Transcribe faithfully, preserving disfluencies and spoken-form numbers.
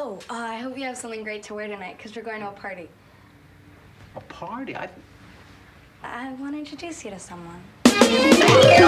Oh, uh, I hope you have something great to wear tonight, because we're going to a party. A party? I... I want to introduce you to someone.